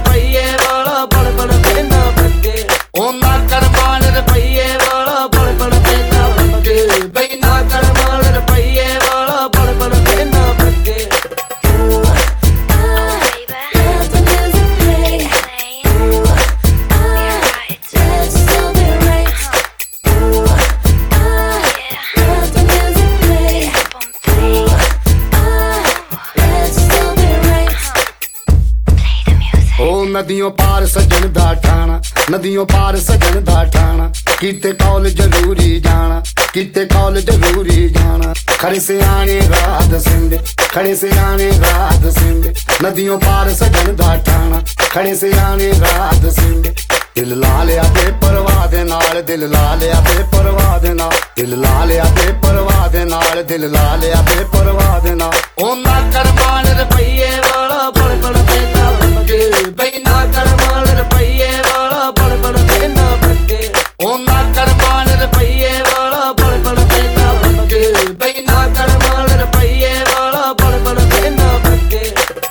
ਰੁਪਈਏ ਵਾਲਾ ਬਣ ਬਣ ਪੈਂਦਾ ਬੱਗੇ ਉਹ ਨਾ ਕਰਮਾਨ ਰੁਪਈਏ ਵਾਲਾ ਬਣ ਬਣ ਪੈਂਦਾ ਬੱਗੇ ਬਈ ਨਾ ਕਰਮਾਨ ਰੁਪਈਏ ਵਾਲਾ ਬਣ ਬਣ ਪੈਂਦਾ ਬੱਗੇ नदियों पार सजन दा ठाणा नदियों पार सजन दा ठाणा कीते कौल जरूरी जाना कीते कौल जरूरी जाना खड़े से आने रात सिंध खड़े से आने रात सिंध नदियों पार सजन दा ठाणा खड़े से आने रात सिंध दिल ला लिया ते परवाह दे नाल दिल ला लिया ते परवाह दे नाल दिल ला लिया ते परवाह दे नाल दिल ला लिया ते परवाह दे नाल ओ ना करमान रुपइए वाला बण बण पैंदा ਬੱਗੇ ਬਈ ਨਾ ਕਰਮਾਨ ਰੁਪਈਏ ਵਾਲਾ ਬਣ ਬਣ ਪੈਂਦਾ ਬੱਗੇ ਉਹ ਨਾ ਕਰਮਾਨ ਰੁਪਈਏ ਵਾਲਾ ਬਣ ਬਣ ਪੈਂਦਾ ਬੱਗੇ ਬਈ ਨਾ ਕਰਮਾਨ ਰੁਪਈਏ ਵਾਲਾ ਬਣ ਬਣ ਪੈਂਦਾ ਬੱਗੇ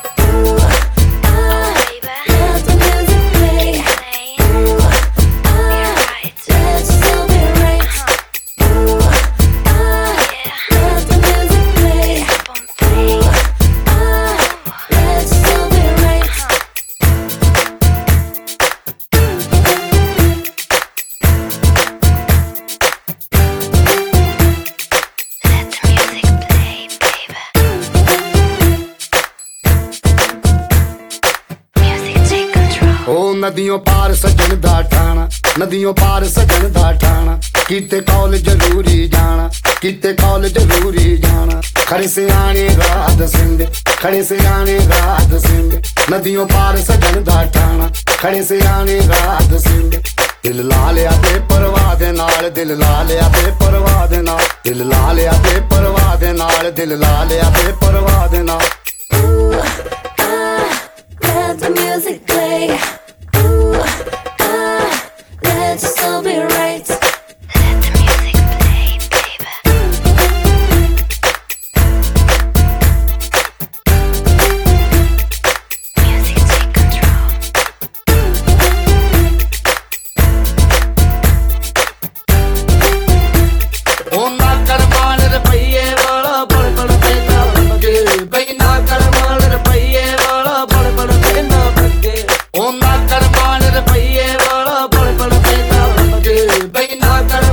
नदियों पार सजन दा ठाणा नदियों पार सजन दा ठाणा कीते कौल जरूरी जाना कीते कौल जरूरी जाना खड़े से आने रात सिंध खड़े से आने रात सिंध नदियों पार सजन दा ठाणा खड़े से आने रात सिंध दिल ला लिया ते परवाह दे नाल दिल ला लिया ते परवाह दे नाल दिल ला लिया ते परवाह दे नाल दिल ला लिया ते परवाह दे नाल Let the music play. Let's all be right. Let the music play, baby. Music take control. ਉਹ ਨਾ ਕਰਮਾਨ ਰੁਪਈਏ ਵਾਲਾ ਬਣ ਬਣ ਪੈਂਦਾ ਬੱਗੇ ਬਈ ਨਾ ਕਰਮਾਨ ਰੁਪਈਏ ਵਾਲਾ ਬਣ ਬਣ ਪੈਂਦਾ ਬੱਗੇ ਉਹ ਨਾ ਕਰਮਾਨ ਰੁਪਈਏ ਵਾਲਾ ਬਣ ਬਣ ਪੈਂਦਾ ਬੱਗੇ ਬਈ ਨਾ ਕਰ